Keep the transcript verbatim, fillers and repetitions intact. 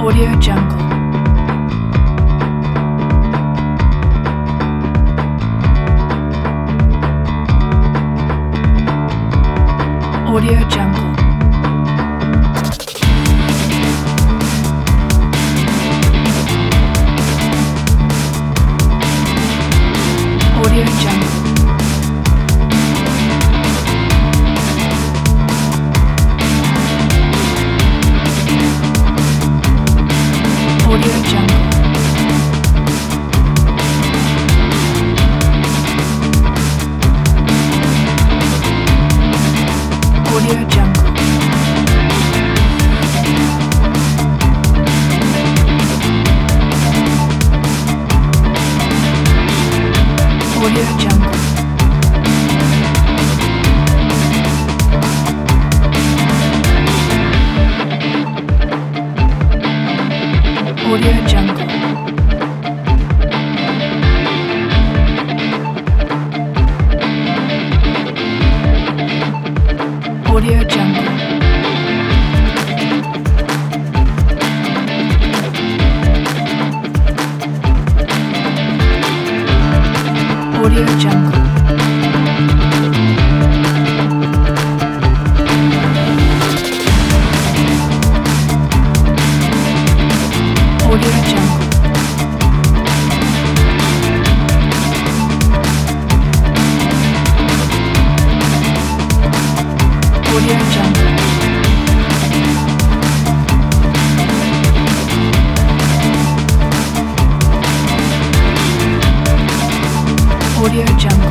Audio Jungle. Audio Jungle. Audio Jungle. Audio Jungle. Audio Jungle. Audio Jungle. Audio Jungle. Audio Jungle. Audio Jungle. Audio Jungle. Audio Jungle. Audio Jungle.